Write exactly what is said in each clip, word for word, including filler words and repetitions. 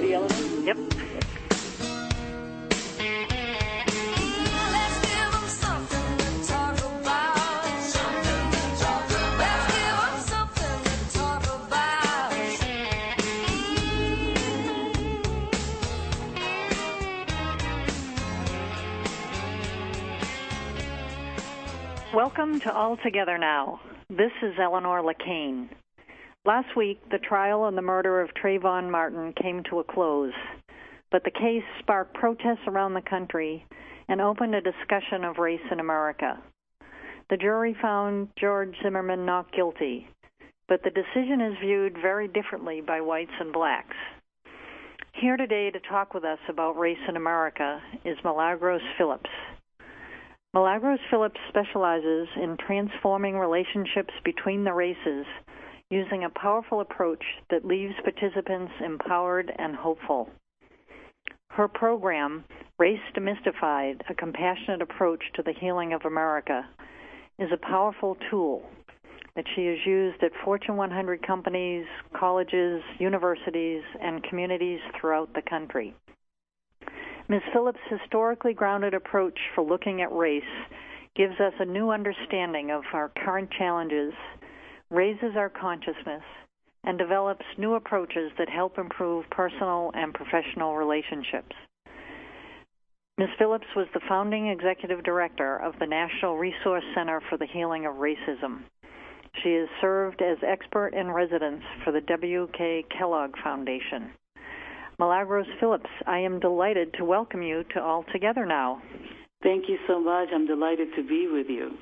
ready, Eleanor? Yep. Welcome to All Together Now. This is Eleanor LeCain. Last week, the trial on the murder of Trayvon Martin came to a close, but the case sparked protests around the country and opened a discussion of race in America. The jury found George Zimmerman not guilty, but the decision is viewed very differently by whites and blacks. Here today to talk with us about race in America is Milagros Phillips. Milagros Phillips specializes in transforming relationships between the races using a powerful approach that leaves participants empowered and hopeful. Her program, Race Demystified, a compassionate approach to the healing of America, is a powerful tool that she has used at Fortune one hundred companies, colleges, universities, and communities throughout the country. Miz Phillips' historically grounded approach for looking at race gives us a new understanding of our current challenges, raises our consciousness, and develops new approaches that help improve personal and professional relationships. Miz Phillips was the founding executive director of the National Resource Center for the Healing of Racism. She has served as expert in residence for the W K Kellogg Foundation. Milagros Phillips, I am delighted to welcome you to All Together Now. Thank you so much. I'm delighted to be with you.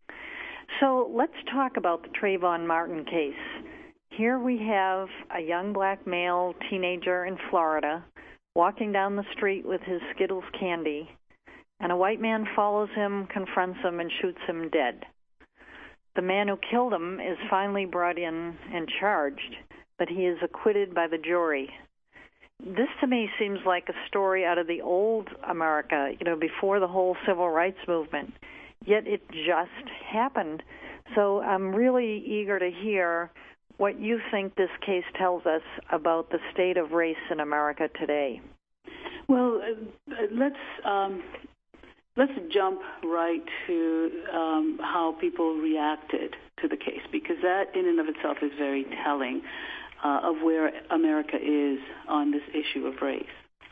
So let's talk about the Trayvon Martin case. Here we have a young black male teenager in Florida walking down the street with his Skittles candy, and a white man follows him, confronts him, and shoots him dead. The man who killed him is finally brought in and charged, but he is acquitted by the jury. This, to me, seems like a story out of the old America, you know, before the whole civil rights movement. Yet it just happened. So I'm really eager to hear what you think this case tells us about the state of race in America today. Well, uh, let's um, let's jump right to um, how people reacted to the case, because that in and of itself is very telling Uh, of where America is on this issue of race.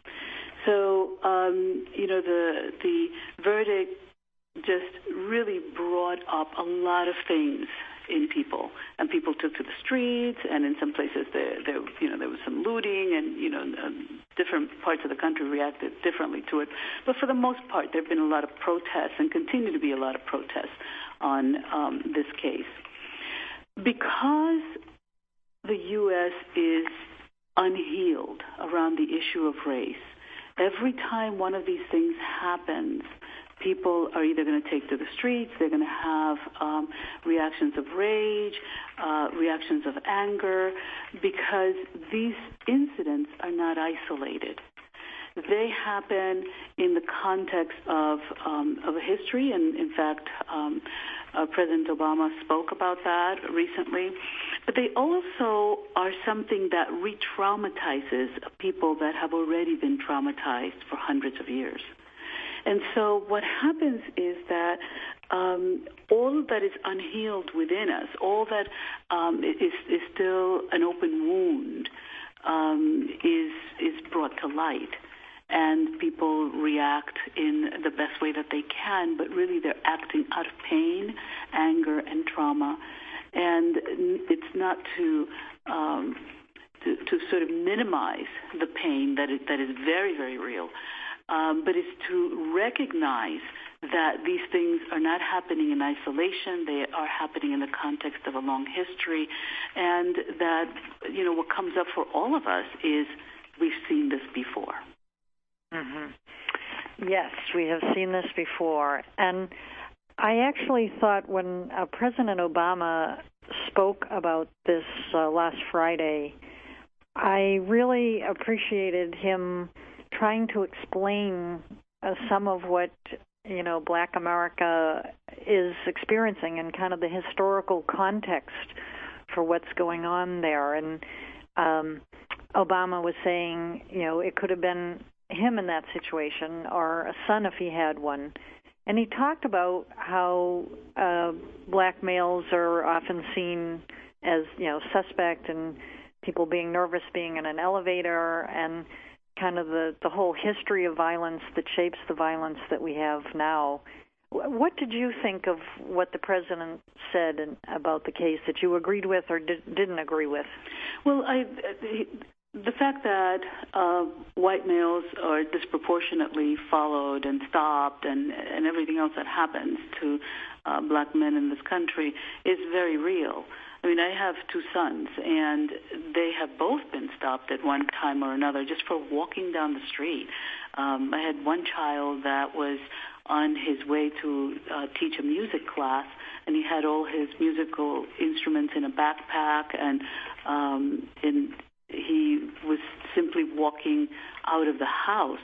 So, um, you know, the the verdict just really brought up a lot of things in people, and people took to the streets, and in some places there, there you know, there was some looting, and you know, um, different parts of the country reacted differently to it. But for the most part, there have been a lot of protests, and continue to be a lot of protests on um, this case, because the U S is unhealed around the issue of race. Every time one of these things happens, people are either going to take to the streets, they're going to have um, reactions of rage, uh, reactions of anger, because these incidents are not isolated. They happen in the context of um, of a history, and in fact, um, uh, President Obama spoke about that recently. But they also are something that re-traumatizes people that have already been traumatized for hundreds of years. And so what happens is that um, all that is unhealed within us, all that um, is, is still an open wound, um, is is brought to light. And people react in the best way that they can, but really they're acting out of pain, anger, and trauma. And it's not to, um, to to sort of minimize the pain that is, that is very, very real, um, but it's to recognize that these things are not happening in isolation. They are happening in the context of a long history, and that, you know, what comes up for all of us is we've seen this before. Mm-hmm. Yes, we have seen this before. And I actually thought when uh, President Obama spoke about this uh, last Friday, I really appreciated him trying to explain uh, some of what, you know, Black America is experiencing and kind of the historical context for what's going on there. And um, Obama was saying, you know, it could have been him in that situation, or a son if he had one. And he talked about how uh, black males are often seen as, you know, suspect, and people being nervous being in an elevator, and kind of the, the whole history of violence that shapes the violence that we have now. What did you think of what the president said in, about the case that you agreed with or did, didn't agree with? Well, I, the fact that uh, white males are disproportionately followed and stopped, and, and everything else that happens to uh, black men in this country is very real. I mean, I have two sons, and they have both been stopped at one time or another just for walking down the street. Um, I had one child that was on his way to uh, teach a music class, and he had all his musical instruments in a backpack, and um, in, he was simply walking out of the house.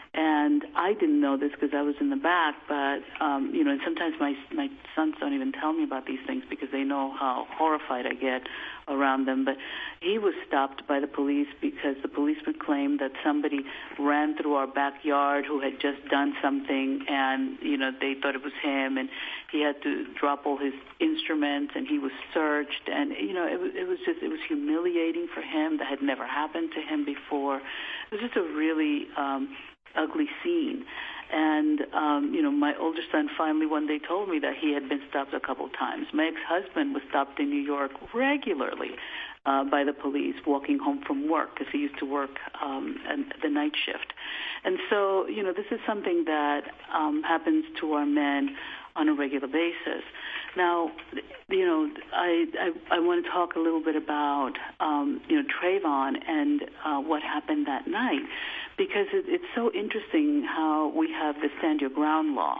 And I didn't know this because I was in the back, but, um, you know, and sometimes my my sons don't even tell me about these things because they know how horrified I get around them. But he was stopped by the police because the policeman claimed that somebody ran through our backyard who had just done something, and, you know, they thought it was him, and he had to drop all his instruments, and he was searched. And, you know, it was, it was just, it was humiliating for him. That had never happened to him before. It was just a really Um, ugly scene. And, um, you know, my older son finally one day told me that he had been stopped a couple times. My ex-husband was stopped in New York regularly uh, by the police walking home from work because he used to work um, the night shift. And so, you know, this is something that um, happens to our men on a regular basis. Now, you know, I, I, I want to talk a little bit about, um, you know, Trayvon and uh, what happened that night, because it, it's so interesting how we have the stand your ground law.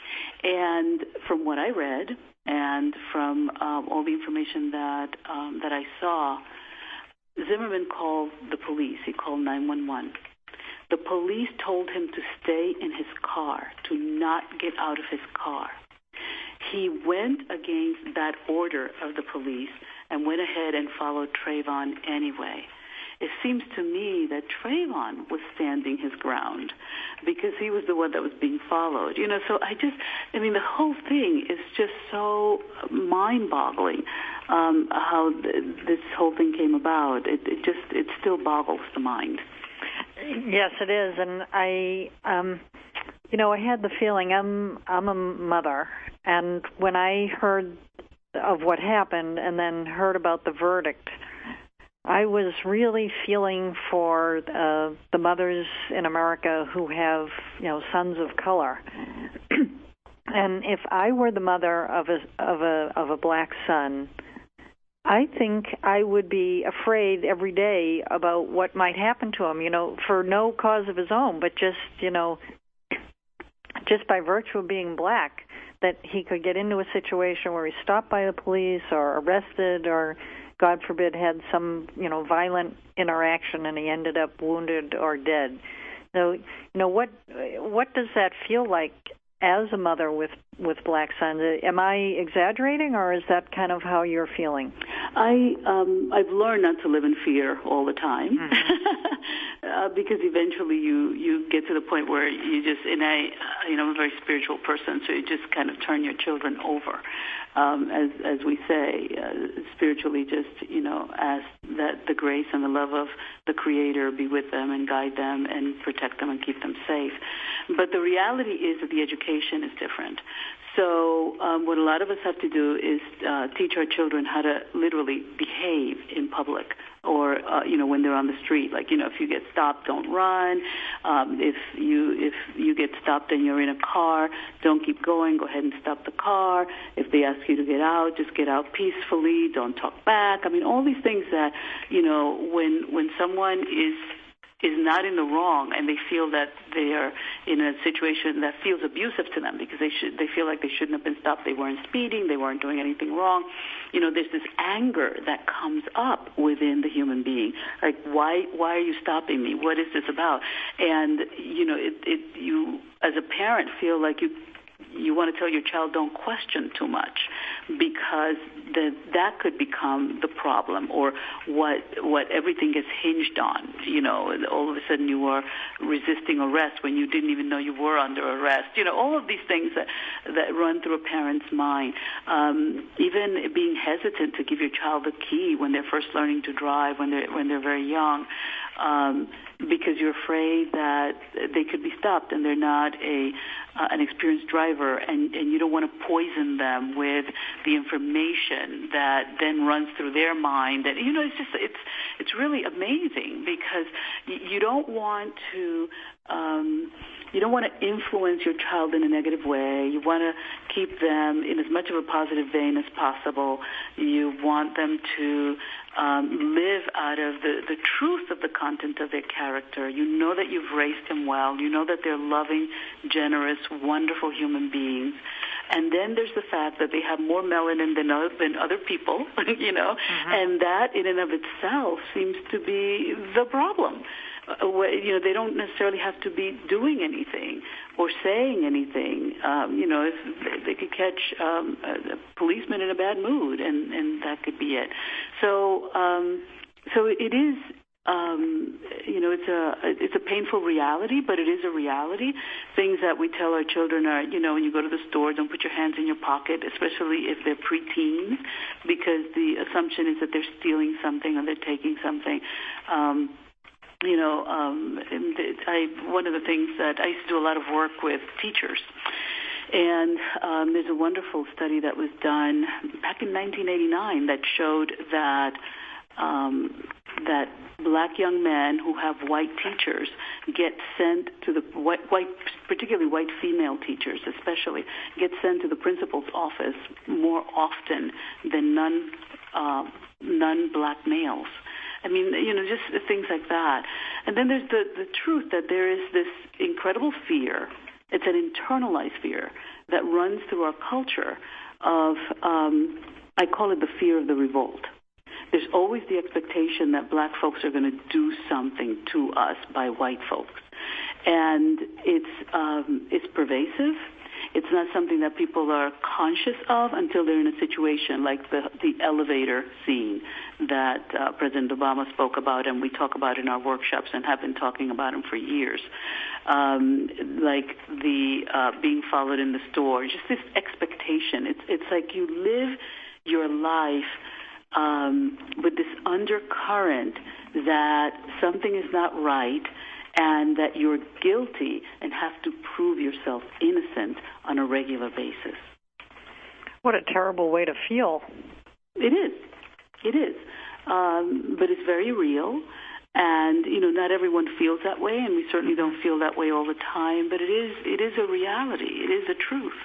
And from what I read and from um, all the information that um, that I saw, Zimmerman called the police. He called nine one one. The police told him to stay in his car, to not get out of his car. He went against that order of the police and went ahead and followed Trayvon anyway. It seems to me that Trayvon was standing his ground because he was the one that was being followed. You know, so I just, I mean, the whole thing is just so mind-boggling um, how th- this whole thing came about. It, it just, it still boggles the mind. Yes, it is. And I, um, you know, I had the feeling, I'm, I'm a mother, and when I heard of what happened and then heard about the verdict, I was really feeling for uh, the mothers in America who have, you know, sons of color. And if I were the mother of a of a of a black son, I think I would be afraid every day about what might happen to him, you know, for no cause of his own, but just, you know, just by virtue of being black, that he could get into a situation where he's stopped by the police or arrested or, God forbid, had some, you know, violent interaction and he ended up wounded or dead. So, you know, what what does that feel like as a mother with, with black sons? Am I exaggerating, or is that kind of how you're feeling? I, um, I've learned not to live in fear all the time, mm-hmm. uh, because eventually you, you get to the point where you just, and I, you know, I'm a very spiritual person, so you just kind of turn your children over. Um, as as we say, uh, spiritually just, you know, ask that the grace and the love of the Creator be with them and guide them and protect them and keep them safe. But the reality is that the education is different. So um, what a lot of us have to do is uh, teach our children how to literally behave in public, or uh, you know, when they're on the street. Like, you know, if you get stopped, don't run. Um, if you if you get stopped and you're in a car, don't keep going. Go ahead and stop the car. If they ask you to get out, just get out peacefully. Don't talk back. I mean, all these things that, you know, when when someone is is not in the wrong and they feel that they are in a situation that feels abusive to them because they should they feel like they shouldn't have been stopped, they weren't speeding, they weren't doing anything wrong. You know, there's this anger that comes up within the human being. Like, why why are you stopping me? What is this about? And, you know, it, it you as a parent feel like you you want to tell your child don't question too much, because the, that could become the problem, or what what everything gets hinged on. You know, all of a sudden you are resisting arrest when you didn't even know you were under arrest. You know, all of these things that, that run through a parent's mind. Um, even being hesitant to give your child a key when they're first learning to drive, when they're when they're very young. Um, because you're afraid that they could be stopped and they're not a uh, an experienced driver, and, and you don't want to poison them with the information that then runs through their mind. That, you know, it's just it's it's really amazing, because you, you don't want to um, you don't want to influence your child in a negative way. You want to keep them in as much of a positive vein as possible. You want them to Um, live out of the, the truth of the content of their character. You know that you've raised them well. You know that they're loving, generous, wonderful human beings. And then there's the fact that they have more melanin than other, than other people, you know, mm-hmm. and that in and of itself seems to be the problem. Uh, you know, they don't necessarily have to be doing anything or saying anything. Um, you know, if they could catch um, a, a policeman in a bad mood, and, and that could be it. So, um, so it is. Um, you know, it's a it's a painful reality, but it is a reality. Things that we tell our children are, you know, when you go to the store, don't put your hands in your pocket, especially if they're preteens, because the assumption is that they're stealing something or they're taking something. Um, You know, um, I, one of the things that I used to do a lot of work with teachers, and um, there's a wonderful study that was done back in nineteen eighty-nine that showed that um, that black young men who have white teachers get sent to the white, white, particularly white female teachers, especially, get sent to the principal's office more often than non uh, non-black males. I mean, you know, just things like that. And then there's the, the truth that there is this incredible fear. It's an internalized fear that runs through our culture of, um, I call it the fear of the revolt. There's always the expectation that black folks are going to do something to us by white folks. And it's um, it's pervasive. It's not something that people are conscious of until they're in a situation like the, the elevator scene that uh, President Obama spoke about, and we talk about in our workshops and have been talking about him for years. Um, like the uh, being followed in the store, just this expectation. It's it's like you live your life um, with this undercurrent that something is not right, and that you're guilty and have to prove yourself innocent on a regular basis. What a terrible way to feel. It is. It is. Um, but it's very real. And, you know, not everyone feels that way, and we certainly don't feel that way all the time, but it is it is a reality. It is a truth.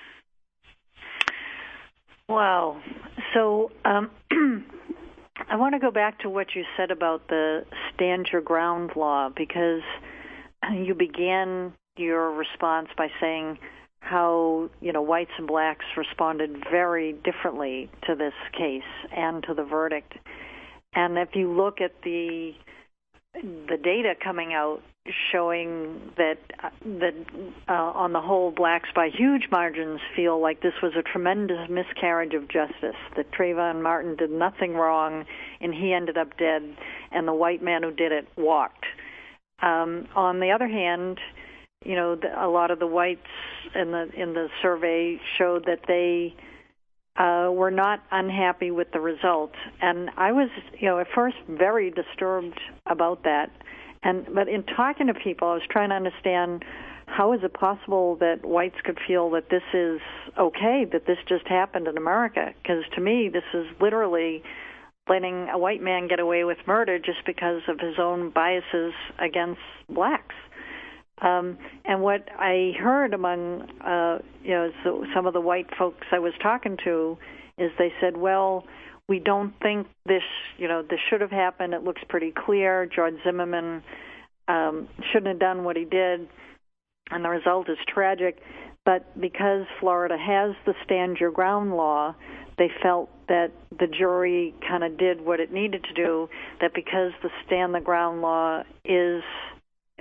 Wow. So um, I want to go back to what you said about the stand your ground law, because you began your response by saying how, you know, whites and blacks responded very differently to this case and to the verdict. And if you look at the the data coming out showing that that uh, on the whole, blacks by huge margins feel like this was a tremendous miscarriage of justice, that Trayvon Martin did nothing wrong and he ended up dead, and the white man who did it walked. Um, on the other hand, you know, the, a lot of the whites in the in the survey showed that they uh, were not unhappy with the result, and I was, you know, at first very disturbed about that. And but in talking to people, I was trying to understand, how is it possible that whites could feel that this is okay, that this just happened in America? Because to me, this is literally letting a white man get away with murder just because of his own biases against blacks. Um, and what I heard among, uh, you know, so some of the white folks I was talking to is they said, well, we don't think this, you know, this should have happened. It looks pretty clear. George Zimmerman um, shouldn't have done what he did, and the result is tragic. But because Florida has the stand your ground law, they felt that the jury kind of did what it needed to do, that because the stand the ground law is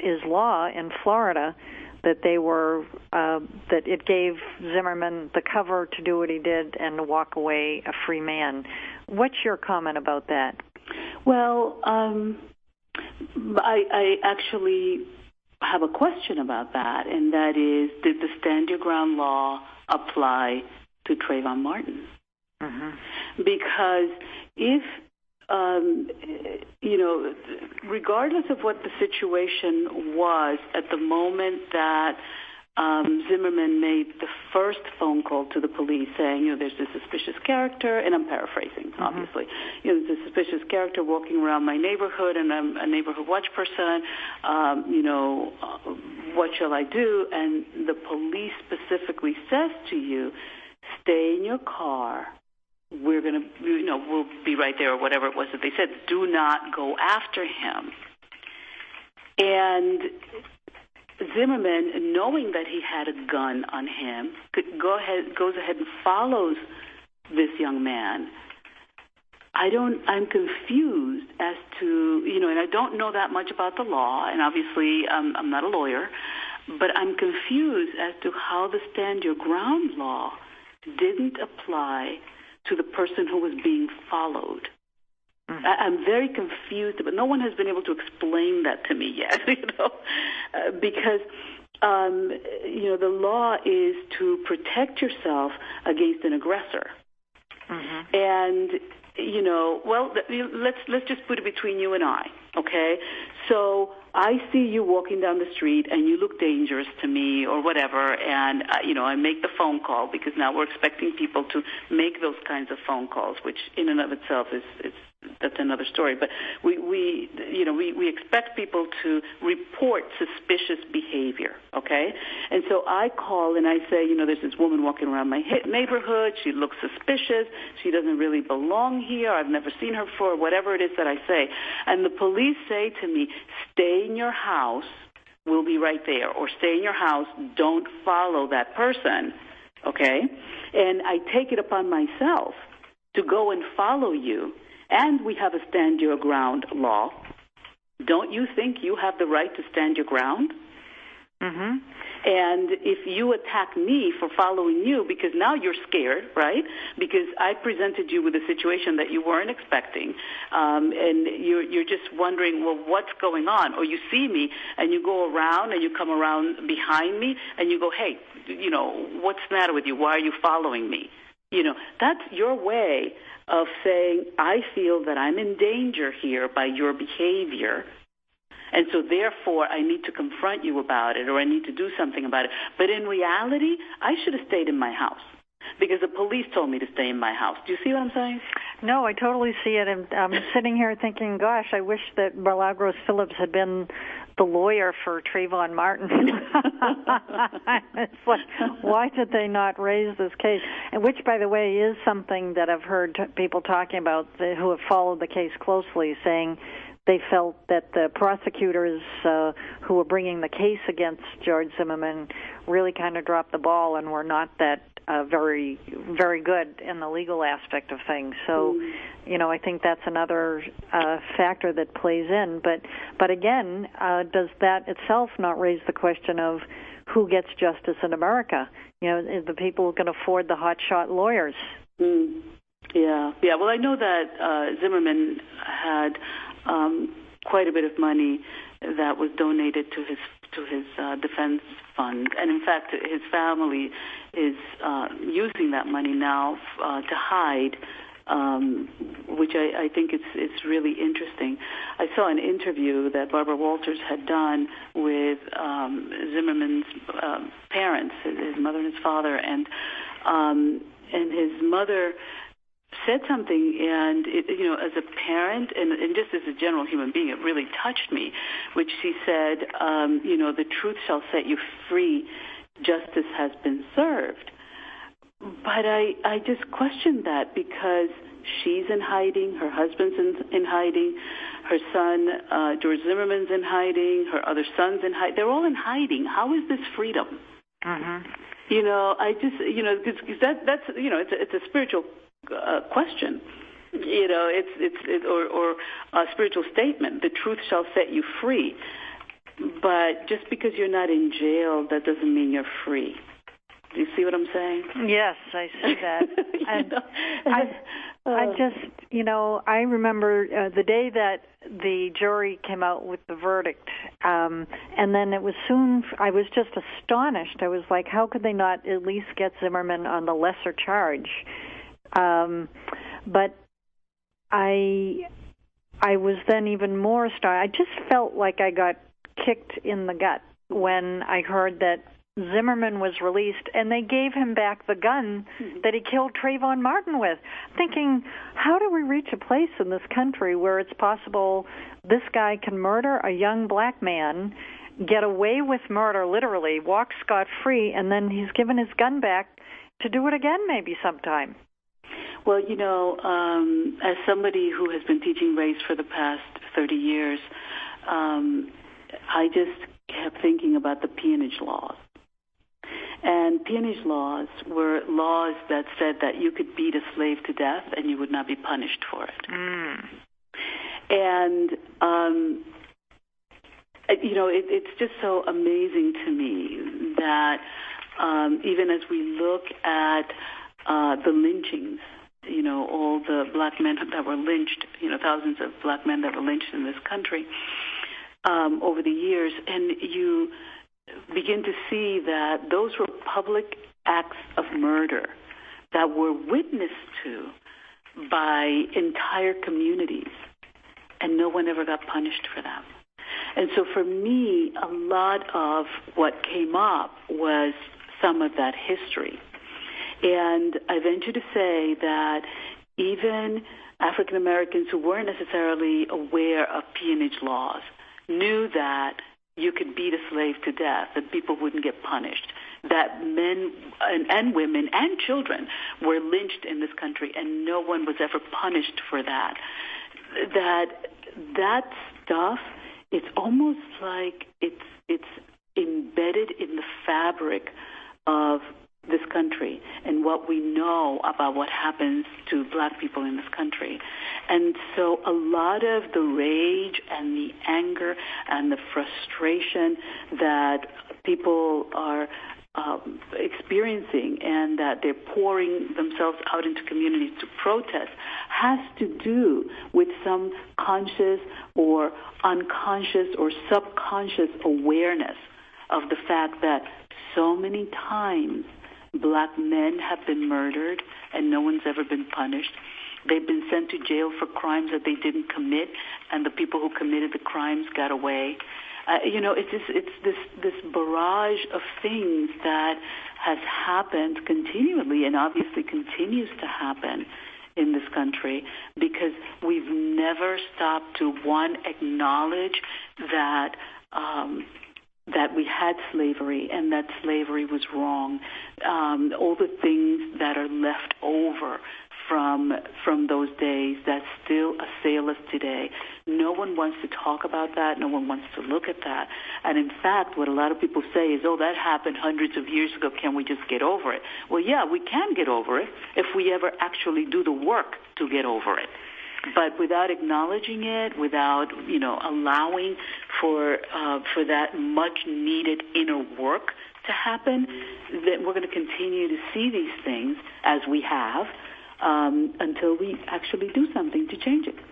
is law in Florida, that they were uh, that it gave Zimmerman the cover to do what he did and to walk away a free man. What's your comment about that? Well, um, I, I actually have a question about that, and that is, did the Stand Your Ground law apply to Trayvon Martin? Mm-hmm. Because if Um, you know, regardless of what the situation was at the moment that um, Zimmerman made the first phone call to the police saying, you know, there's this suspicious character, and I'm paraphrasing, mm-hmm. obviously, you know, there's a suspicious character walking around my neighborhood, and I'm a neighborhood watch person, um, you know, uh, what shall I do? And the police specifically says to you, stay in your car. We're going to, you know, we'll be right there, or whatever it was that they said. Do not go after him. And Zimmerman, knowing that he had a gun on him, could go ahead, goes ahead and follows this young man. I don't, I'm confused as to, you know, and I don't know that much about the law, and obviously um, I'm not a lawyer, but I'm confused as to how the Stand Your Ground law didn't apply to the person who was being followed. Mm-hmm. I, I'm very confused, but no one has been able to explain that to me yet, you know, uh, because, um, you know, the law is to protect yourself against an aggressor. Mm-hmm. And, you know, well, let's let's just put it between you and I, okay? So I see you walking down the street and you look dangerous to me or whatever, and, uh, you know, I make the phone call, because now we're expecting people to make those kinds of phone calls, which in and of itself is, is that's another story. But we, we you know, we, we expect people to report suspicious behavior, okay? And so I call and I say, you know, there's this woman walking around my neighborhood. She looks suspicious. She doesn't really belong here. I've never seen her before, whatever it is that I say. And the police say to me, stay in your house. We'll be right there. Or stay in your house. Don't follow that person, okay? And I take it upon myself to go and follow you. And we have a Stand Your Ground law. Don't you think you have the right to stand your ground? Mm-hmm. And if you attack me for following you, because now you're scared, right? Because I presented you with a situation that you weren't expecting, um, and you're, you're just wondering, well, what's going on? Or you see me, and you go around, and you come around behind me, and you go, hey, you know, what's the matter with you? Why are you following me? You know, that's your way of saying, I feel that I'm in danger here by your behavior, and so therefore I need to confront you about it, or I need to do something about it. But in reality, I should have stayed in my house, because the police told me to stay in my house. Do you see what I'm saying? No, I totally see it. And I'm sitting here thinking, gosh, I wish that Milagros Phillips had been the lawyer for Trayvon Martin. It's like, why did they not raise this case? And which, by the way, is something that I've heard t- people talking about who have followed the case closely, saying they felt that the prosecutors uh, who were bringing the case against George Zimmerman really kind of dropped the ball and were not that uh, very, very good in the legal aspect of things. So, mm. you know, I think that's another uh, factor that plays in. But, but again, uh, does that itself not raise the question of who gets justice in America? You know, is the people who can afford the hotshot lawyers? Mm. Yeah, yeah. Well, I know that uh, Zimmerman had um, quite a bit of money that was donated to his to his uh, defense fund, and in fact, his family is uh, using that money now uh, to hide, um, which I, I think it's it's really interesting. I saw an interview that Barbara Walters had done with um, Zimmerman's uh, parents, his mother and his father, and um, and his mother said something, and it, you know, as a parent and, and just as a general human being, it really touched me, which she said, um, you know, the truth shall set you free, justice has been served. But I, I just questioned that, because she's in hiding, her husband's in, in hiding, her son, uh, George Zimmerman's in hiding, her other son's in hiding. They're all in hiding. How is this freedom? Mm-hmm. You know, I just, you know, because that, that's, you know, it's a, it's a spiritual Uh, question, you know, it's it's it, or, or a spiritual statement. The truth shall set you free. but just because you're not in jail, that doesn't mean you're free. Do you see what I'm saying? Yes, I see that. And I, I just, you know, I remember uh, the day that the jury came out with the verdict, um, and then it was soon, I was just astonished. I was like, how could they not at least get Zimmerman on the lesser charge? Um, but I, I was then even more astonished. I just felt like I got kicked in the gut when I heard that Zimmerman was released, and they gave him back the gun mm-hmm. that he killed Trayvon Martin with. Thinking, how do we reach a place in this country where it's possible this guy can murder a young black man, get away with murder, literally, walk scot-free, and then he's given his gun back to do it again maybe sometime? Well, you know, um, as somebody who has been teaching race for the past thirty years, um, I just kept thinking about the peonage laws. And peonage laws were laws that said that you could beat a slave to death and you would not be punished for it. Mm. And, um, you know, it, it's just so amazing to me that um, even as we look at uh, the lynchings, you know, all the black men that were lynched, you know, thousands of black men that were lynched in this country um, over the years, and you begin to see that those were public acts of murder that were witnessed to by entire communities, and no one ever got punished for them. And so for me, a lot of what came up was some of that history. And I venture to say that even African Americans who weren't necessarily aware of peonage laws knew that you could beat a slave to death, that people wouldn't get punished, that men and, and women and children were lynched in this country and no one was ever punished for that. That that stuff, it's almost like it's it's embedded in the fabric of this country and what we know about what happens to black people in this country. And so a lot of the rage and the anger and the frustration that people are um, experiencing and that they're pouring themselves out into communities to protest has to do with some conscious or unconscious or subconscious awareness of the fact that so many times black men have been murdered and no one's ever been punished. They've been sent to jail for crimes that they didn't commit, and the people who committed the crimes got away. Uh, you know, it's just, it's this this barrage of things that has happened continually and obviously continues to happen in this country because we've never stopped to, one, acknowledge that um, that we had slavery and that slavery was wrong. Um, all the things that are left over from from those days that still assail us today. No one wants to talk about that. No one wants to look at that. And in fact, what a lot of people say is, oh, that happened hundreds of years ago. Can we just get over it? Well, yeah, we can get over it if we ever actually do the work to get over it. But without acknowledging it, without, you know, allowing for uh, for that much needed inner work to happen, then we're going to continue to see these things as we have um, until we actually do something to change it.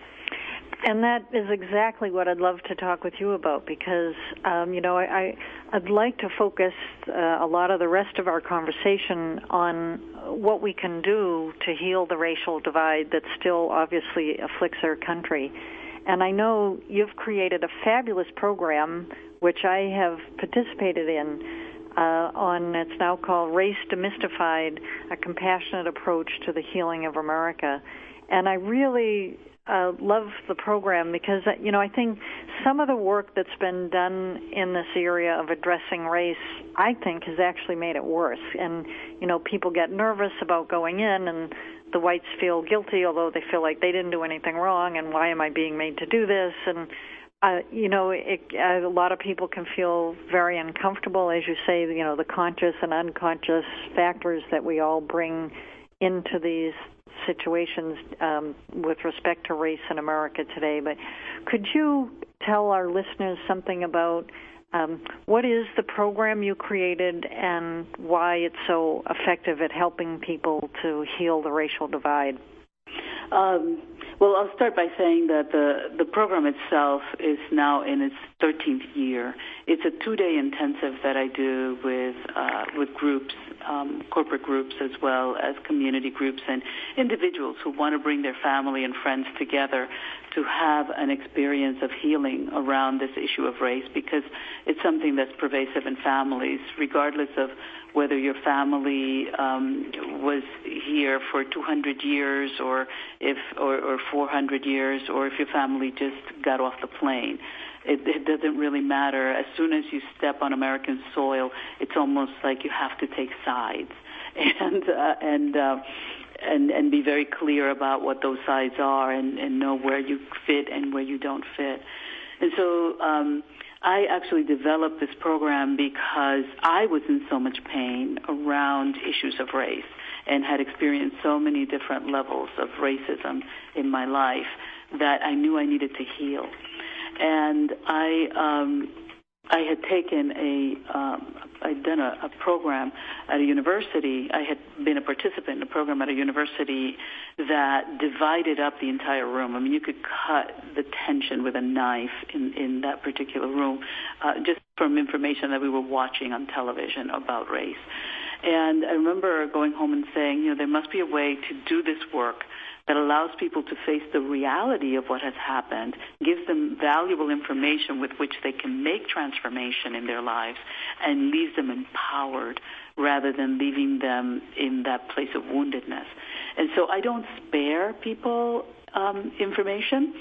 And that is exactly what I'd love to talk with you about because, um, you know, I, I'd like to focus uh, a lot of the rest of our conversation on what we can do to heal the racial divide that still obviously afflicts our country. And I know you've created a fabulous program, which I have participated in, uh, on, it's now called Race Demystified, a compassionate approach to the healing of America. And I really uh, love the program because, you know, I think some of the work that's been done in this area of addressing race, I think, has actually made it worse. And, you know, people get nervous about going in and the whites feel guilty, although they feel like they didn't do anything wrong, and why am I being made to do this? And, uh, you know, it, uh, a lot of people can feel very uncomfortable, as you say, you know, the conscious and unconscious factors that we all bring into these situations um, with respect to race in America today. But could you tell our listeners something about um, what is the program you created and why it's so effective at helping people to heal the racial divide? Um, well, I'll start by saying that the, the program itself is now in its thirteenth year. It's a two-day intensive that I do with uh, with groups, um, corporate groups, as well as community groups and individuals who want to bring their family and friends together to have an experience of healing around this issue of race, because it's something that's pervasive in families, regardless of whether your family um, was here for two hundred years or if or, or four hundred years, or if your family just got off the plane. It, it doesn't really matter. As soon as you step on American soil, it's almost like you have to take sides and uh, and uh, and and be very clear about what those sides are, and, and know where you fit and where you don't fit. And so um, I actually developed this program because I was in so much pain around issues of race and had experienced so many different levels of racism in my life that I knew I needed to heal. And I um, I had taken a, um, I'd done a, a program at a university. I had been a participant in a program at a university that divided up the entire room. I mean, you could cut the tension with a knife in, in that particular room, uh, just from information that we were watching on television about race. And I remember going home and saying, you know, there must be a way to do this work that allows people to face the reality of what has happened, gives them valuable information with which they can make transformation in their lives, and leaves them empowered rather than leaving them in that place of woundedness. And so I don't spare people um, information,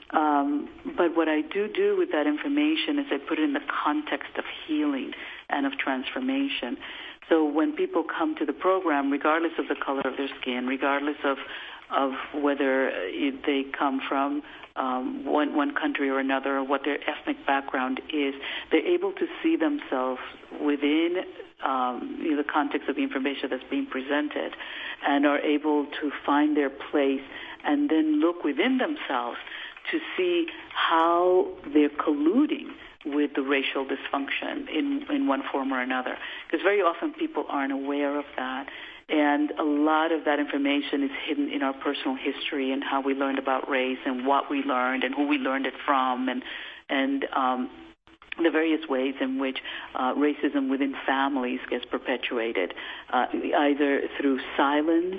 um, but what I do do with that information is I put it in the context of healing and of transformation. So when people come to the program, regardless of the color of their skin, regardless of of whether they come from um, one, one country or another, or what their ethnic background is, they're able to see themselves within um, you know, the context of the information that's being presented, and are able to find their place and then look within themselves to see how they're colluding with the racial dysfunction in, in one form or another. Because very often people aren't aware of that. And a lot of that information is hidden in our personal history and how we learned about race and what we learned and who we learned it from, and and um, the various ways in which uh, racism within families gets perpetuated, uh, either through silence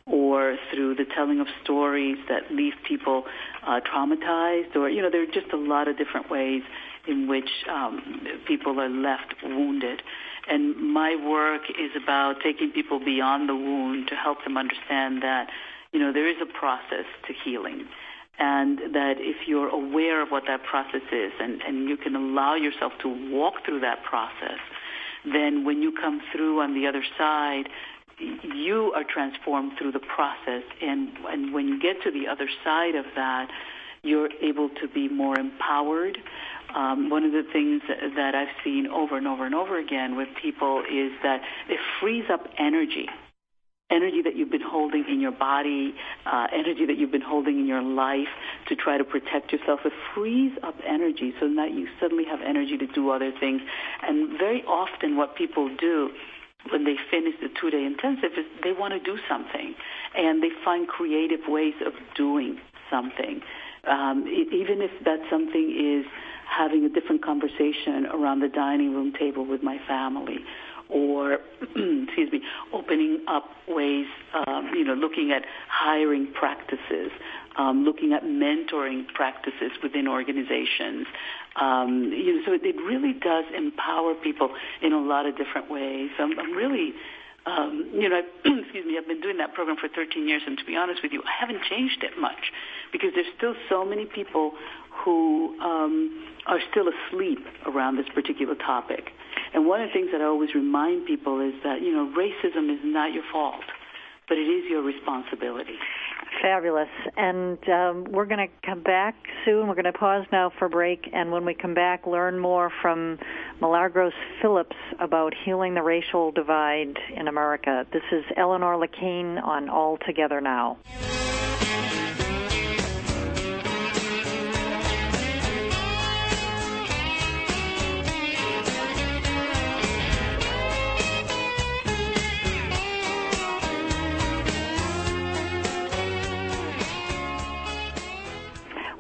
or through the telling of stories that leave people uh, traumatized, or, you know, there are just a lot of different ways in which um, people are left wounded. And my work is about taking people beyond the wound to help them understand that, you know, there is a process to healing, and that if you're aware of what that process is, and, and you can allow yourself to walk through that process, then when you come through on the other side, you are transformed through the process. And, and when you get to the other side of that, you're able to be more empowered. Um, one of the things that I've seen over and over and over again with people is that it frees up energy, energy that you've been holding in your body, uh, energy that you've been holding in your life to try to protect yourself. It frees up energy so that you suddenly have energy to do other things. And very often what people do when they finish the two-day intensive is they want to do something, and they find creative ways of doing something. Um, it, even if that something is having a different conversation around the dining room table with my family, or, excuse me, opening up ways, um, you know, looking at hiring practices, um, looking at mentoring practices within organizations. Um, you know, so it really does empower people in a lot of different ways. I'm, I'm really... Um, you know, excuse me, I've been doing that program for thirteen years, and to be honest with you, I haven't changed it much, because there's still so many people who um, are still asleep around this particular topic. And one of the things that I always remind people is that, you know, racism is not your fault, but it is your responsibility. Fabulous. And um, we're going to come back soon. We're going to pause now for break, and when we come back, learn more from Milagros Phillips about healing the racial divide in America. This is Eleanor Lakane on All Together Now.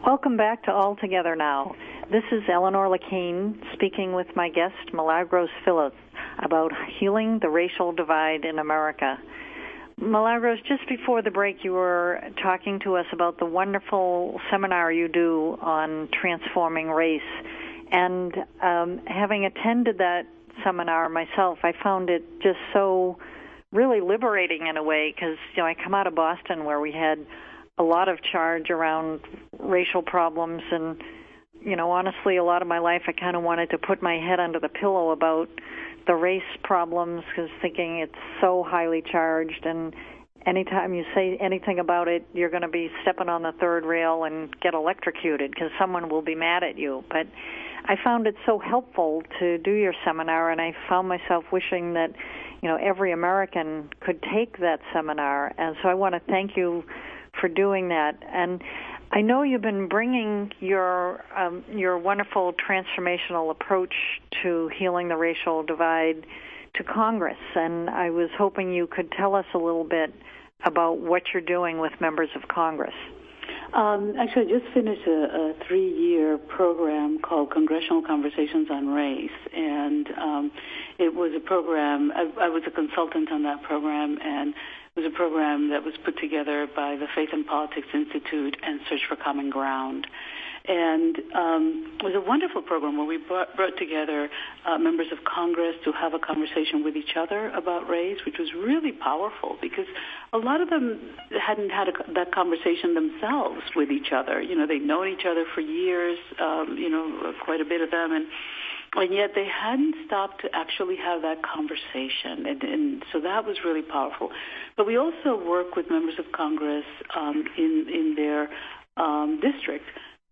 Welcome back to All Together Now. This is Eleanor Lakeen speaking with my guest, Milagros Phillips, about healing the racial divide in America. Milagros, just before the break, you were talking to us about the wonderful seminar you do on transforming race. And um, having attended that seminar myself, I found it just so really liberating in a way, because, you know, I come out of Boston where we had a lot of charge around racial problems, and, you know, honestly, a lot of my life I kind of wanted to put my head under the pillow about the race problems, because thinking it's so highly charged, and anytime you say anything about it, you're going to be stepping on the third rail and get electrocuted because someone will be mad at you. But I found it so helpful to do your seminar, and I found myself wishing that, you know, every American could take that seminar. And so I want to thank you for doing that. And I know you've been bringing your um, your wonderful transformational approach to healing the racial divide to Congress, and I was hoping you could tell us a little bit about what you're doing with members of Congress. Um, actually, I just finished a, a three-year program called Congressional Conversations on Race, and um, it was a program, I, I was a consultant on that program, and it was a program that was put together by the Faith and Politics Institute and Search for Common Ground. And um, it was a wonderful program where we brought, brought together uh, members of Congress to have a conversation with each other about race, which was really powerful because a lot of them hadn't had a, that conversation themselves with each other. You know, they'd known each other for years, um, you know, quite a bit of them, and and yet they hadn't stopped to actually have that conversation. And, and so that was really powerful. But we also work with members of Congress um, in, in their um, district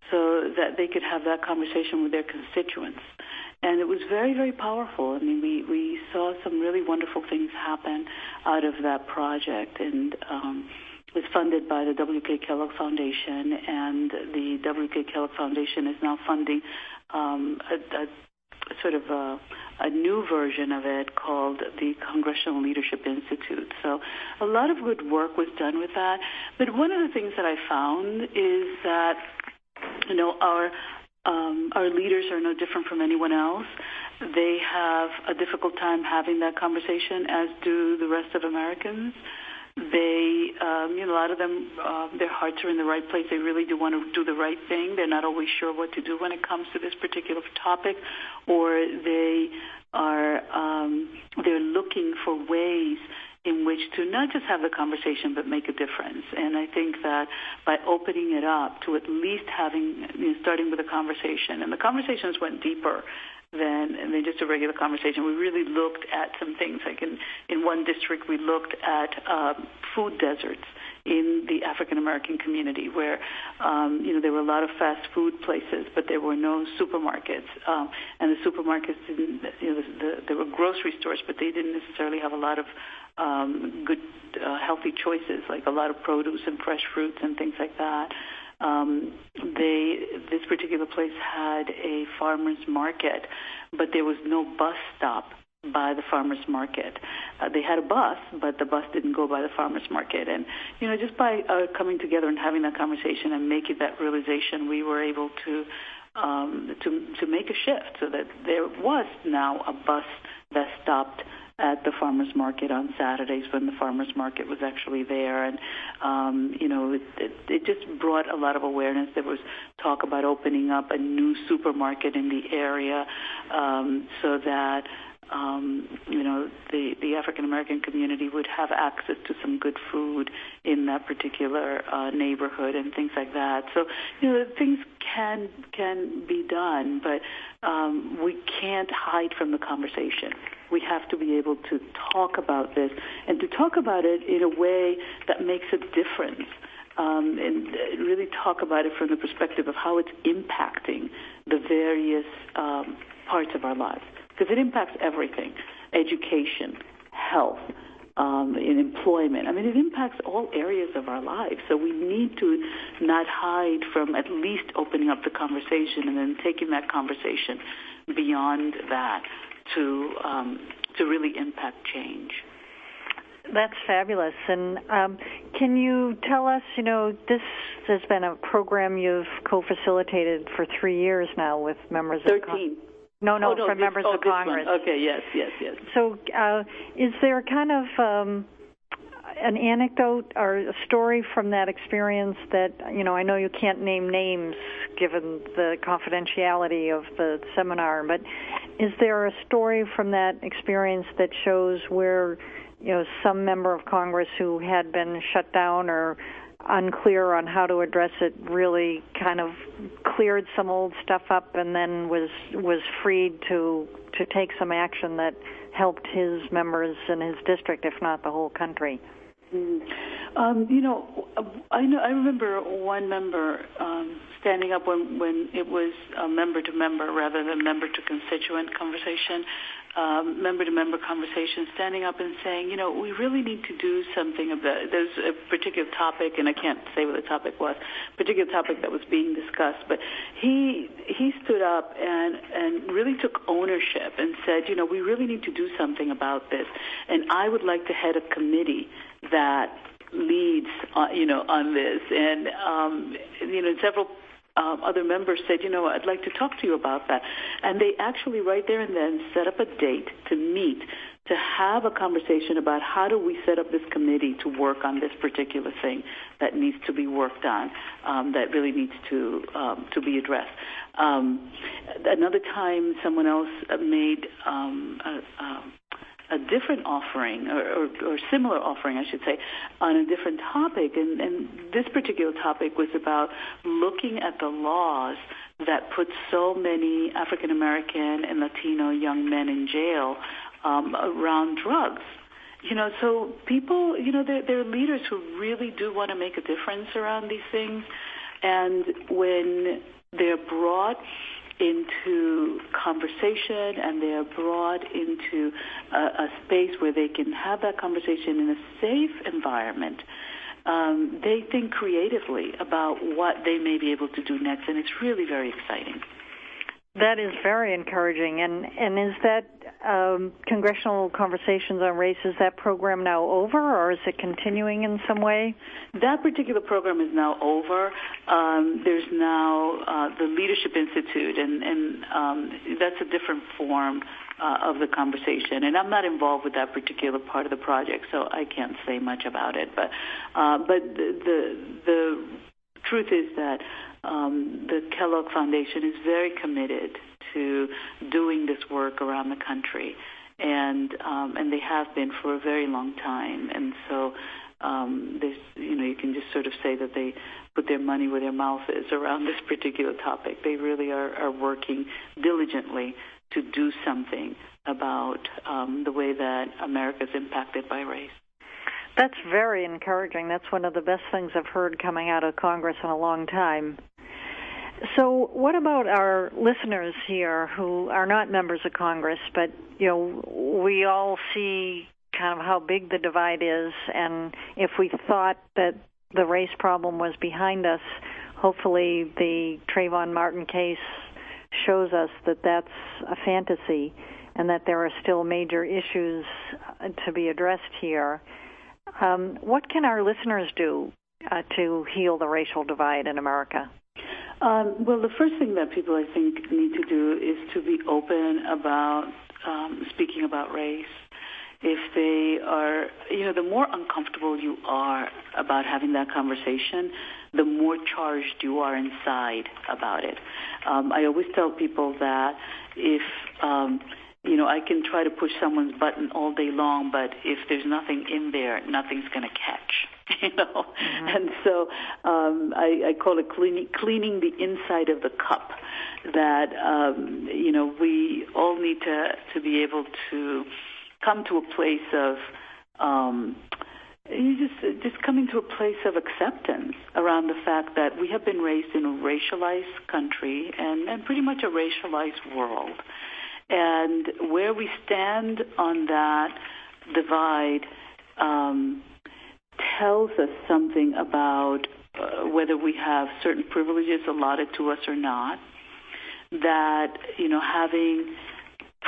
so that they could have that conversation with their constituents. And it was very, very powerful. I mean, we, we saw some really wonderful things happen out of that project. And um, it was funded by the W K Kellogg Foundation, and the W K Kellogg Foundation is now funding um, a, a sort of a, a new version of it called the Congressional Leadership Institute. So a lot of good work was done with that. But one of the things that I found is that, you know, our um, our leaders are no different from anyone else. They have a difficult time having that conversation, as do the rest of Americans. They, um, you know, a lot of them, uh, their hearts are in the right place. They really do want to do the right thing. They're not always sure what to do when it comes to this particular topic, or they are, um, they're looking for ways in which to not just have the conversation but make a difference. And I think that by opening it up to at least having, you know, starting with a conversation, and the conversations went deeper than, than just a regular conversation. We really looked at some things. Like in, in one district, we looked at um, food deserts in the African American community, where um, you know there were a lot of fast food places, but there were no supermarkets, um, and the supermarkets didn't. You know, the, the, there were grocery stores, but they didn't necessarily have a lot of um, good, uh, healthy choices, like a lot of produce and fresh fruits and things like that. Um, they, this particular place had a farmer's market, but there was no bus stop by the farmer's market. Uh, they had a bus, but the bus didn't go by the farmer's market. And, you know, just by uh, coming together and having that conversation and making that realization, we were able to, um, to, to make a shift so that there was now a bus that stopped at the farmer's market on Saturdays when the farmer's market was actually there. And, um, you know, it, it, it just brought a lot of awareness. There was talk about opening up a new supermarket in the area um, so that, um, you know, the, the African-American community would have access to some good food in that particular uh, neighborhood and things like that. So, you know, things can can be done, but um, we can't hide from the conversation. We have to be able to talk about this and to talk about it in a way that makes a difference, um, and really talk about it from the perspective of how it's impacting the various um, parts of our lives, because it impacts everything: education, health, um, in employment. I mean, it impacts all areas of our lives. So we need to not hide from at least opening up the conversation and then taking that conversation beyond that to um, to really impact change. That's fabulous. And um, can you tell us, you know, this has been a program you've co-facilitated for three years now with members Thirteen. of Congress. No, no, oh, no for this, members oh, of Congress. One. Okay, yes, yes, yes. So uh, is there kind of um, an anecdote or a story from that experience that, you know, I know you can't name names given the confidentiality of the seminar, but is there a story from that experience that shows where, you know, some member of Congress who had been shut down or unclear on how to address it really kind of cleared some old stuff up and then was was freed to to take some action that helped his members in his district, if not the whole country? Mm. Um, you know, I know. I remember one member um, standing up when, when it was a member-to-member rather than member-to-constituent conversation, um, member-to-member conversation, standing up and saying, you know, we really need to do something about. There's a particular topic, and I can't say what the topic was, particular topic that was being discussed, but he he stood up and, and really took ownership and said, you know, we really need to do something about this, and I would like to head a committee that leads, uh, you know, on this. And, um, you know, several um, other members said, you know, I'd like to talk to you about that. And they actually right there and then set up a date to meet, to have a conversation about how do we set up this committee to work on this particular thing that needs to be worked on, um, that really needs to um, to be addressed. Um, another time, someone else made um, a, a a different offering, or, or, or similar offering, I should say, on a different topic. And, and this particular topic was about looking at the laws that put so many African American and Latino young men in jail um, around drugs. You know, so people, you know, there, there are leaders who really do want to make a difference around these things. And when they're brought into conversation and they are brought into a, a space where they can have that conversation in a safe environment, um, they think creatively about what they may be able to do next, and it's really very exciting. That is very encouraging. And, and is that um, Congressional Conversations on Race, is that program now over, or is it continuing in some way? That particular program is now over. Um, there's now uh, the Leadership Institute, and, and um, that's a different form uh, of the conversation. And I'm not involved with that particular part of the project, so I can't say much about it. But, uh, but the, the, the truth is that Um, the Kellogg Foundation is very committed to doing this work around the country, and um, and they have been for a very long time. And so, um, this, you know, you can just sort of say that they put their money where their mouth is around this particular topic. They really are, are working diligently to do something about um, the way that America is impacted by race. That's very encouraging. That's one of the best things I've heard coming out of Congress in a long time. So what about our listeners here who are not members of Congress, but, you know, we all see kind of how big the divide is, and if we thought that the race problem was behind us, hopefully the Trayvon Martin case shows us that that's a fantasy and that there are still major issues to be addressed here. Um, what can our listeners do uh, to heal the racial divide in America? Um, well, the first thing that people, I think, need to do is to be open about um, speaking about race. If they are, you know, the more uncomfortable you are about having that conversation, the more charged you are inside about it. Um, I always tell people that if um, you know, I can try to push someone's button all day long, but if there's nothing in there, nothing's going to catch, you know. Mm-hmm. And so um, I, I call it cleaning, cleaning the inside of the cup, that, um, you know, we all need to, to be able to come to a place of um, you just just coming to a place of acceptance around the fact that we have been raised in a racialized country and, and pretty much a racialized world. And where we stand on that divide um, tells us something about uh, whether we have certain privileges allotted to us or not. That, you know, having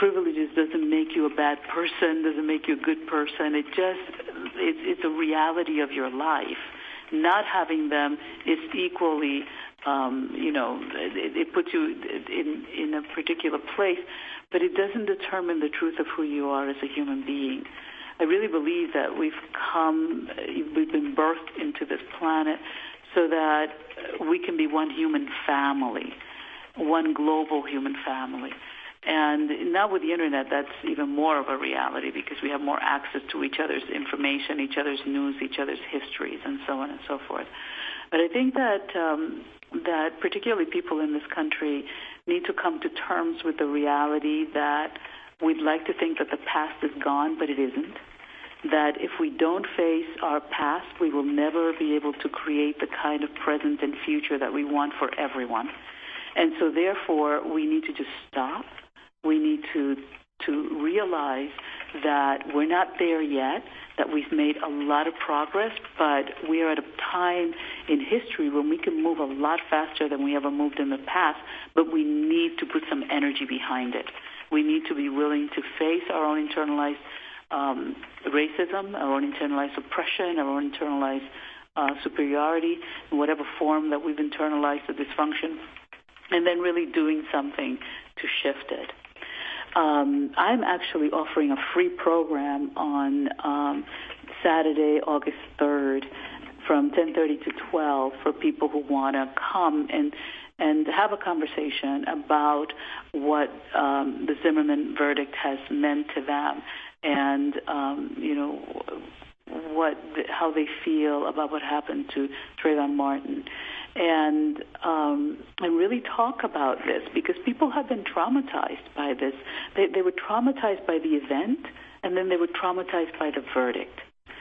privileges doesn't make you a bad person, doesn't make you a good person. It just, it's, it's a reality of your life. Not having them is equally, um, you know, it, it puts you in, in a particular place, but it doesn't determine the truth of who you are as a human being. I really believe that we've come, we've been birthed into this planet so that we can be one human family, one global human family. And now with the Internet, that's even more of a reality because we have more access to each other's information, each other's news, each other's histories, and so on and so forth. But I think that um, that particularly people in this country need to come to terms with the reality that we'd like to think that the past is gone, but it isn't. That if we don't face our past, we will never be able to create the kind of present and future that we want for everyone. And so therefore, we need to just stop. We need to to realize that we're not there yet, that we've made a lot of progress, but we are at a time in history when we can move a lot faster than we ever moved in the past, but we need to put some energy behind it. We need to be willing to face our own internalized um, racism, our own internalized oppression, our own internalized uh, superiority, in whatever form that we've internalized the dysfunction, and then really doing something to shift it. Um, I'm actually offering a free program on um, Saturday, August third, from ten thirty to twelve for people who want to come and and have a conversation about what um, the Zimmerman verdict has meant to them, and um, you know what how they feel about what happened to Trayvon Martin. And um, and really talk about this because people have been traumatized by this. They, they were traumatized by the event, and then they were traumatized by the verdict.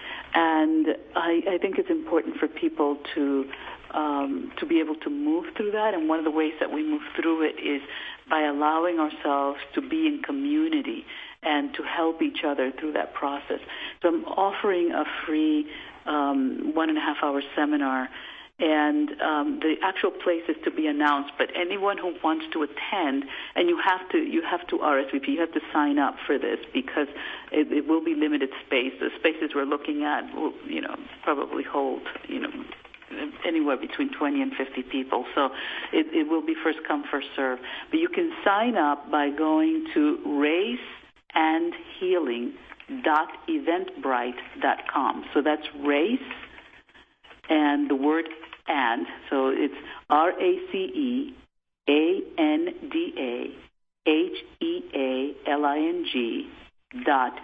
And I, I think it's important for people to um, to be able to move through that. And one of the ways that we move through it is by allowing ourselves to be in community and to help each other through that process. So I'm offering a free um, one and a half hour seminar. And um, the actual place is to be announced. But anyone who wants to attend, and you have to you have to R S V P, you have to sign up for this because it, it will be limited space. The spaces we're looking at will, you know, probably hold, you know, anywhere between twenty and fifty people. So it, it will be first come, first serve. But you can sign up by going to race and healing dot eventbrite dot com. So that's race and the word and, so it's R A C E A N D A H E A L I N G dot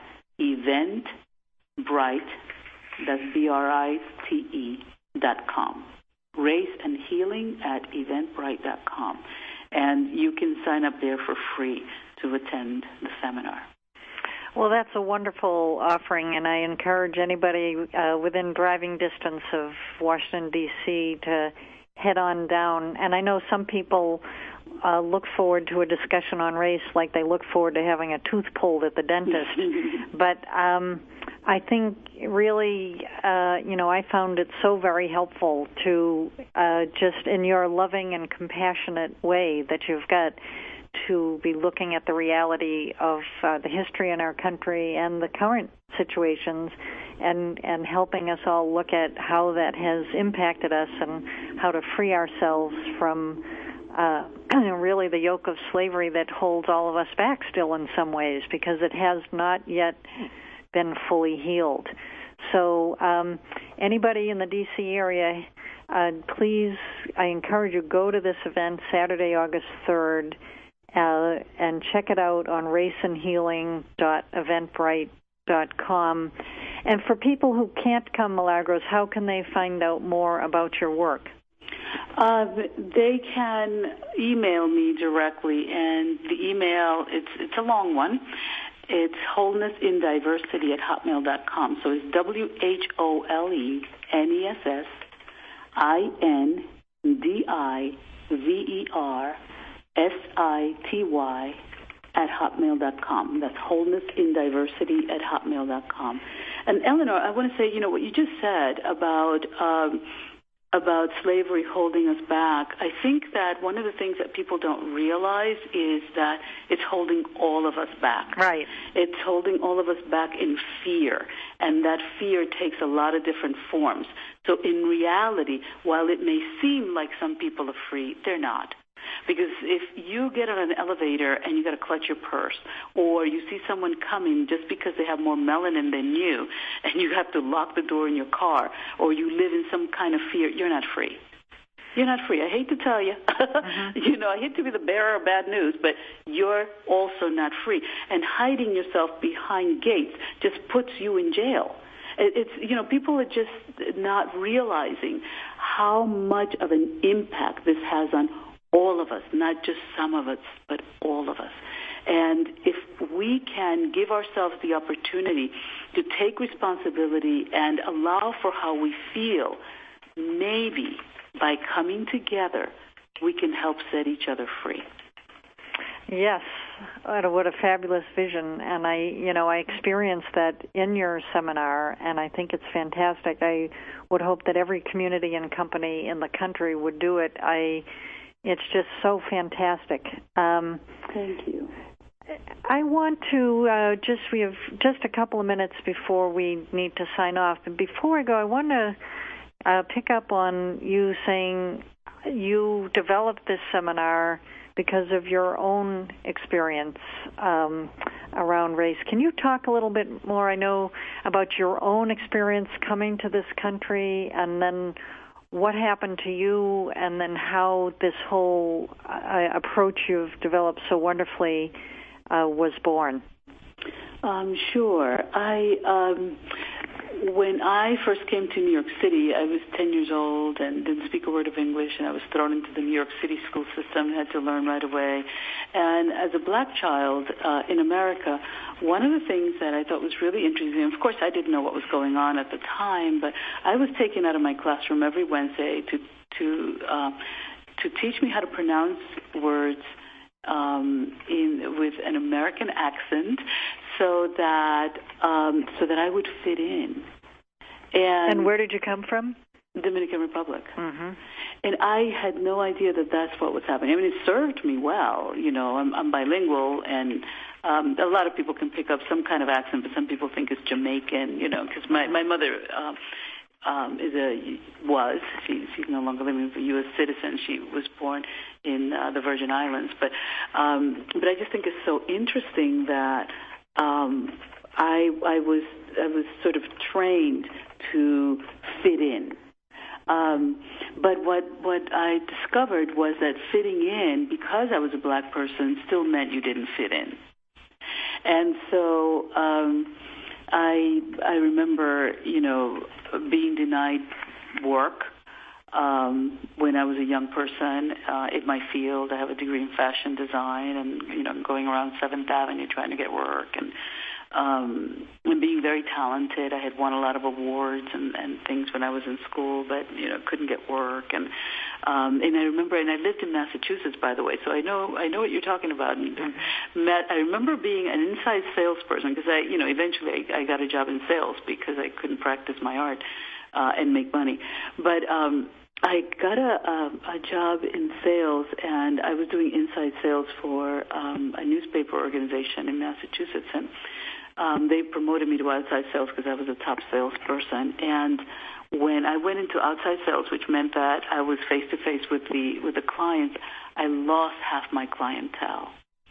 eventbrite, that's B R I T E dot com. Race and Healing at eventbrite dot com. And you can sign up there for free to attend the seminar. Well, that's a wonderful offering, and I encourage anybody uh, within driving distance of Washington, D C to head on down. And I know some people uh, look forward to a discussion on race like they look forward to having a tooth pulled at the dentist. But um, I think really, uh, you know, I found it so very helpful to uh, just in your loving and compassionate way that you've got to be looking at the reality of uh, the history in our country and the current situations and, and helping us all look at how that has impacted us and how to free ourselves from uh, really the yoke of slavery that holds all of us back still in some ways because it has not yet been fully healed. So um, anybody in the D C area, uh, please, I encourage you, go to this event Saturday, August third, Uh, and check it out on race and healing dot eventbrite dot com. And for people who can't come, Milagros, how can they find out more about your work? Uh, they can email me directly, and the email, it's it's a long one. It's wholeness in diversity at hotmail dot com. So it's W H O L E N E S S I N D I V E R S I T Y at hotmail dot com. That's wholeness in diversity at hotmail dot com. And Eleanor, I want to say, you know, what you just said about um, about slavery holding us back, I think that one of the things that people don't realize is that it's holding all of us back. Right. It's holding all of us back in fear, and that fear takes a lot of different forms. So in reality, while it may seem like some people are free, they're not. Because if you get on an elevator and you got to clutch your purse, or you see someone coming just because they have more melanin than you, and you have to lock the door in your car, or you live in some kind of fear, you're not free. You're not free. I hate to tell you. Mm-hmm. You know, I hate to be the bearer of bad news, but you're also not free. And hiding yourself behind gates just puts you in jail. It's, you know, people are just not realizing how much of an impact this has on all of us, not just some of us, but all of us. And if we can give ourselves the opportunity to take responsibility and allow for how we feel, maybe by coming together, we can help set each other free. Yes, what a fabulous vision. And I, you know, I experienced that in your seminar, and I think it's fantastic. I would hope that every community and company in the country would do it. I It's just so fantastic. Um, Thank you. I want to uh, just, we have just a couple of minutes before we need to sign off. And before I go, I want to uh, pick up on you saying you developed this seminar because of your own experience um, around race. Can you talk a little bit more, I know, about your own experience coming to this country, and then what happened to you, and then how this whole uh, approach you've developed so wonderfully uh, was born? Um, sure. I um, when I first came to New York City, I was ten years old and didn't speak a word of English, and I was thrown into the New York City school system and had to learn right away. And as a black child uh, in America, one of the things that I thought was really interesting, of course I didn't know what was going on at the time, but I was taken out of my classroom every Wednesday to to uh, to teach me how to pronounce words um, in with an American accent, so that um, so that I would fit in. And, and where did you come from? Dominican Republic. Mm-hmm. And I had no idea that that's what was happening. I mean, it served me well. You know, I'm, I'm bilingual, and um, a lot of people can pick up some kind of accent, but some people think it's Jamaican, you know, because my, my mother uh, um, is a, was, she, she's no longer living, a U S citizen. She was born in uh, the Virgin Islands. But, um, but I just think it's so interesting that um, I, I was I was sort of trained to fit in. Um, but what what I discovered was that fitting in, because I was a black person, still meant you didn't fit in. And so um, I I remember, you know, being denied work um, when I was a young person uh, in my field. I have a degree in fashion design, and you know, going around Seventh Avenue trying to get work, and Um, and being very talented. I had won a lot of awards and, and things when I was in school, but you know, couldn't get work. And um, and I remember, and I lived in Massachusetts, by the way, so I know I know what you're talking about. And met, I remember being an inside salesperson, because I, you know, eventually I, I got a job in sales because I couldn't practice my art uh, and make money. But um, I got a, a, a job in sales, and I was doing inside sales for um, a newspaper organization in Massachusetts, and Um, they promoted me to outside sales because I was a top salesperson. And when I went into outside sales, which meant that I was face to face with the with the clients, I lost half my clientele.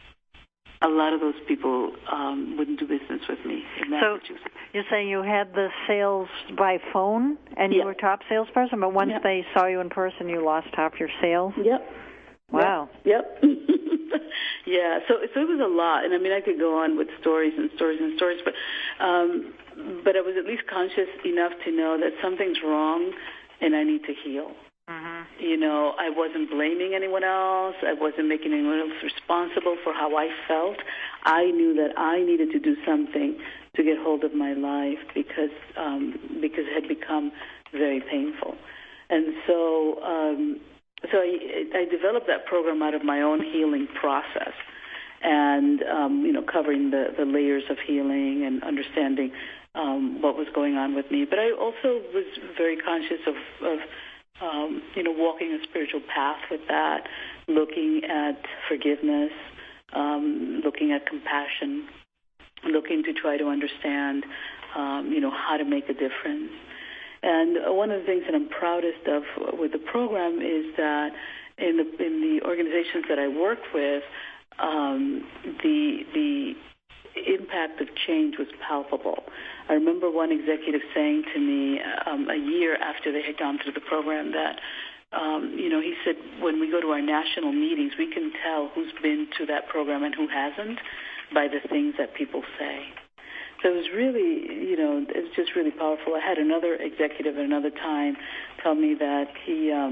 A lot of those people um, wouldn't do business with me in Massachusetts. So you're saying you had the sales by phone, and you yeah. were a top salesperson, but once yep. they saw you in person, you lost half your sales? Yep. Wow. Yep. yep. Yeah, so so it was a lot, and I mean I could go on with stories and stories and stories, but um, but I was at least conscious enough to know that something's wrong, and I need to heal. Mm-hmm. You know, I wasn't blaming anyone else. I wasn't making anyone else responsible for how I felt. I knew that I needed to do something to get hold of my life because um, because it had become very painful, and so. Um, So I, I developed that program out of my own healing process, and um, you know, covering the, the layers of healing and understanding um, what was going on with me. But I also was very conscious of, of um, you know, walking a spiritual path with that, looking at forgiveness, um, looking at compassion, looking to try to understand, um, you know, how to make a difference. And one of the things that I'm proudest of with the program is that in the in the organizations that I work with, um, the the impact of change was palpable. I remember one executive saying to me um, a year after they had gone through the program that, um, you know, he said, when we go to our national meetings, we can tell who's been to that program and who hasn't by the things that people say. So it was really, you know, it was just really powerful. I had another executive at another time tell me that he um,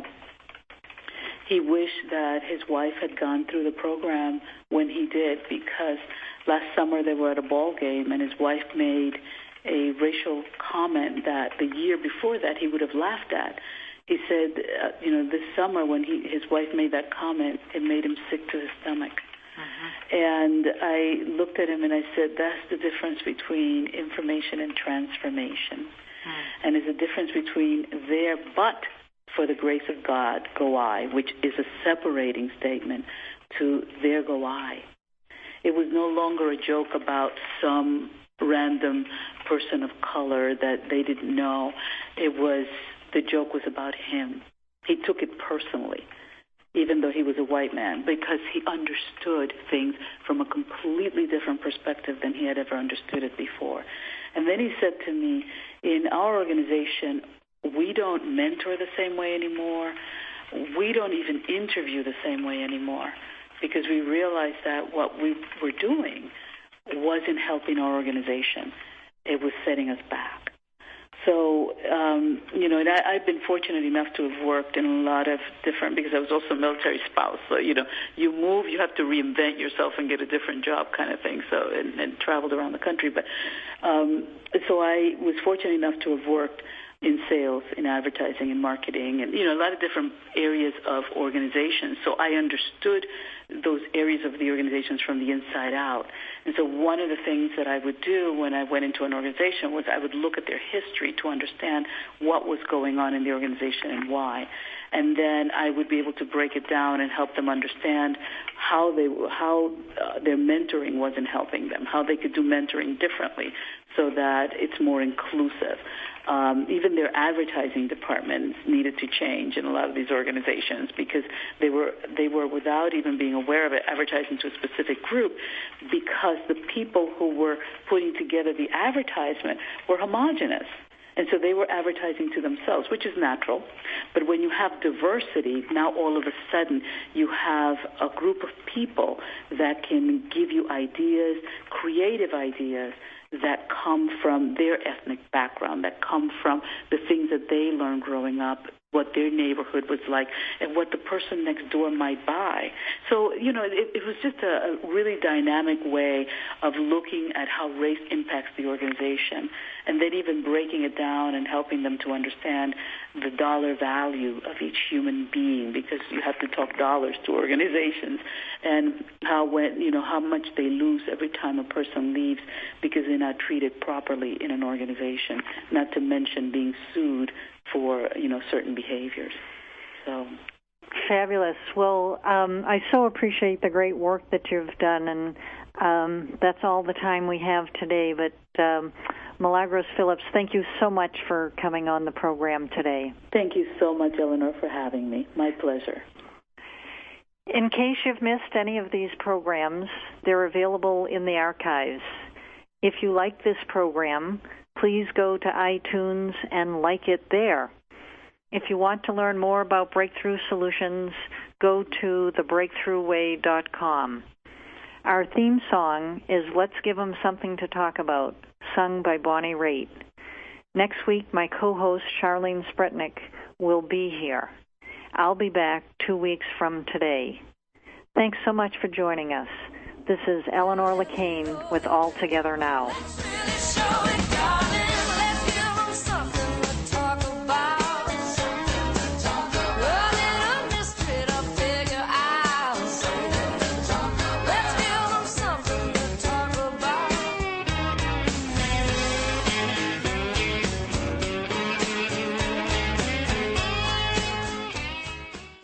he wished that his wife had gone through the program when he did, because last summer they were at a ball game and his wife made a racial comment that the year before that he would have laughed at. He said, uh, you know, this summer when he, his wife made that comment, it made him sick to his stomach. Uh-huh. And I looked at him and I said, that's the difference between information and transformation. Uh-huh. And there's a difference between there, but for the grace of God, go I, which is a separating statement, to there go I. It was no longer a joke about some random person of color that they didn't know. It was, the joke was about him. He took it personally, even though he was a white man, because he understood things from a completely different perspective than he had ever understood it before. And then he said to me, in our organization, we don't mentor the same way anymore. We don't even interview the same way anymore, because we realized that what we were doing wasn't helping our organization. It was setting us back. So, um, you know, and I, I've been fortunate enough to have worked in a lot of different, because I was also a military spouse. So, you know, you move, you have to reinvent yourself and get a different job kind of thing. So, and, and traveled around the country. But um, so I was fortunate enough to have worked in sales, in advertising, and marketing, and, you know, a lot of different areas of organizations. So I understood those areas of the organizations from the inside out. And so one of the things that I would do when I went into an organization was I would look at their history to understand what was going on in the organization and why. And then I would be able to break it down and help them understand how they how uh, their mentoring wasn't helping them, how they could do mentoring differently so that it's more inclusive. Um, even their advertising departments needed to change in a lot of these organizations, because they were they were, without even being aware of it, advertising to a specific group, because the people who were putting together the advertisement were homogenous. And so they were advertising to themselves, which is natural. But when you have diversity, now all of a sudden you have a group of people that can give you ideas, creative ideas, that come from their ethnic background, that come from the things that they learned growing up, what their neighborhood was like, and what the person next door might buy. So, you know, it, it was just a, a really dynamic way of looking at how race impacts the organization, and then even breaking it down and helping them to understand the dollar value of each human being, because you have to talk dollars to organizations, and how when you know how much they lose every time a person leaves because they're not treated properly in an organization, not to mention being sued for, you know, certain behaviors. So fabulous. Well, um, I so appreciate the great work that you've done, and um, that's all the time we have today. But um, Milagros Phillips, thank you so much for coming on the program today. Thank you so much, Eleanor, for having me. My pleasure. In case you've missed any of these programs, they're available in the archives. If you like this program, please go to iTunes and like it there. If you want to learn more about Breakthrough Solutions, go to the breakthrough way dot com. Our theme song is Let's Give 'Em Something to Talk About, sung by Bonnie Raitt. Next week, my co-host Charlene Spretnick will be here. I'll be back two weeks from today. Thanks so much for joining us. This is Eleanor LeCain with All Together Now.